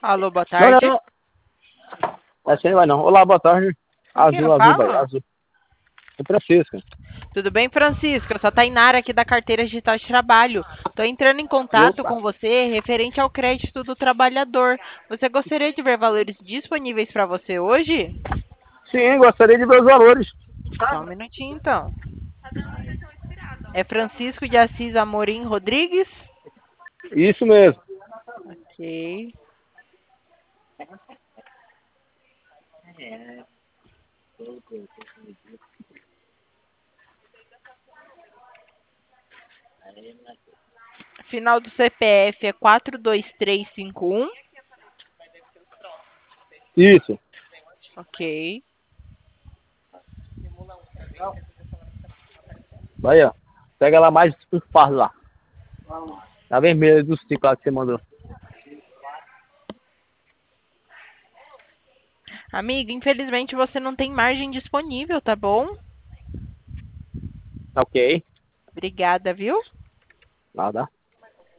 Alô, boa Não, não, tarde. não. Essa aí vai não. Olá, boa tarde. Com quem eu Azul, azul, velho. falo? Azul. É Francisco. Tudo bem, Francisco? Eu sou a Tainara aqui da Carteira Digital de Trabalho. Estou entrando em contato Opa. com você referente ao crédito do trabalhador. Você gostaria de ver valores disponíveis para você hoje? Sim, gostaria de ver os valores. Só um minutinho, então. É Francisco de Assis Amorim Rodrigues? Isso mesmo. Ok. Final do CPF é 42351. Isso. Ok. Vai, ó. Pega lá mais os fardos lá. Tá vermelho dos 5 lá que você mandou. Amigo, infelizmente você não tem margem disponível, tá bom? Ok. Obrigada, viu? Nada.